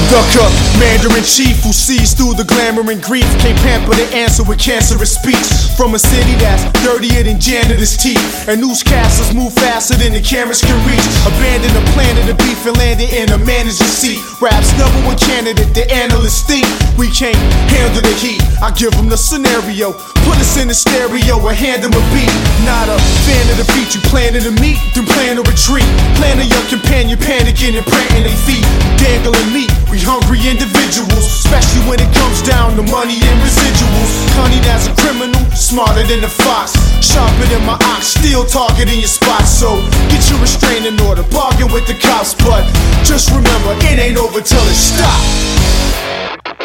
The commander-in-chief who sees through the glamour and grief can't pamper the answer with cancerous speech. From a city that's dirtier than janitor's teeth, and newscasters move faster than the cameras can reach. Abandon the planet of beef and landed in a manager's seat. Rap's number one candidate, the analysts think we can't handle the heat. I give them the scenario, put us in the stereo and hand them a beat. Not a fan of the beat, you planning to meet, then plan to retreat. Plan of your companion panicking and planting their feet. Dangling meat, we hungry individuals, especially when it comes down to money and residuals. Cunning as a criminal, smarter than a fox, sharper than my ox, still targeting your spot. So get your restraining order, bargain with the cops, but just remember, it ain't over till it stops.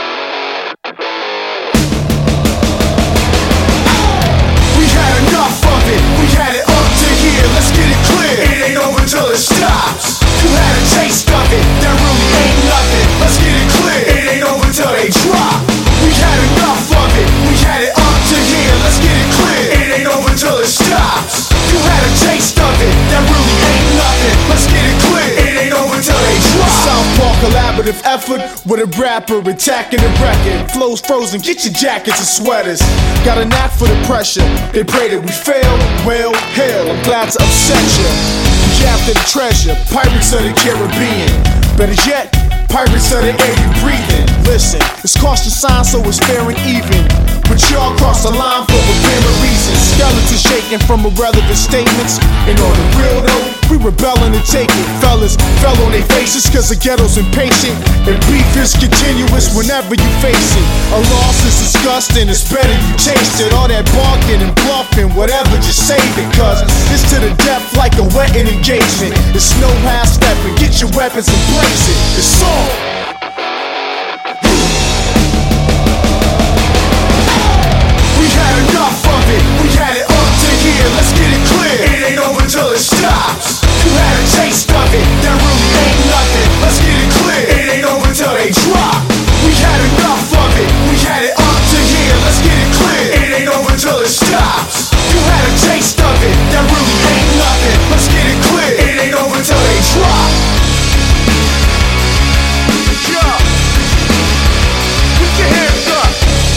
We had it up to here, let's get it clear. It ain't over till it stops. You had a taste of it, that really ain't nothing. Let's get it clear. It ain't over till they drop. We had enough of it, we had it up to here, let's get it clear. It ain't over till it stops. You had a taste of it, that really ain't nothing. Let's get it clear. It ain't over till they drop. Southpaw collaborative effort with a rapper attacking the record. Flows frozen, get your jackets and sweaters. Got a knack for the pressure, they pray that we fail. Well, hell, I'm glad to upset you. We after the treasure, pirates of the Caribbean. Better yet, pirates of the air you breathing. Listen, it's caution sign, so it's fair and even. But y'all cross the line for apparent reasons. Skeletons shaking from irrelevant statements. And on the real though, we rebelling to take it. Fellas fell on their faces cause the ghetto's impatient. And beef is continuous whenever you face it. A loss is disgusting, it's better you taste it. All that barking and bluffing, whatever, just save it. Cause it's to the death like a wedding engagement. It's no half stepping, get your weapons and blaze it. It's all. Enough of it, we had it up to here, let's get it clear. It ain't over till it stops. You had a taste of it, that really ain't nothing. Let's get it clear. It ain't over till they drop. We had enough of it, we had it up to here, let's get it clear. It ain't over till it stops. You had a taste of it, that really ain't nothing. Let's get it clear. It ain't over till they drop. Yeah. Put your hands up.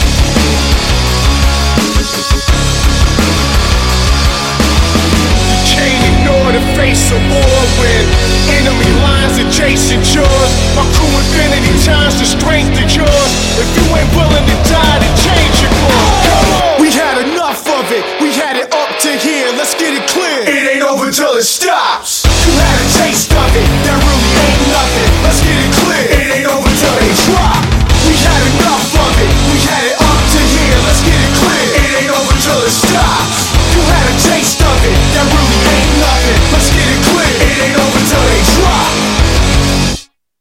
Face of war when enemy lines adjacent yours. My crew infinity times the strength of yours. If you ain't willing to die to change your course, come on. We had enough of it, we had it up to here, let's get it clear. It ain't over till it stops. You had a taste of it, that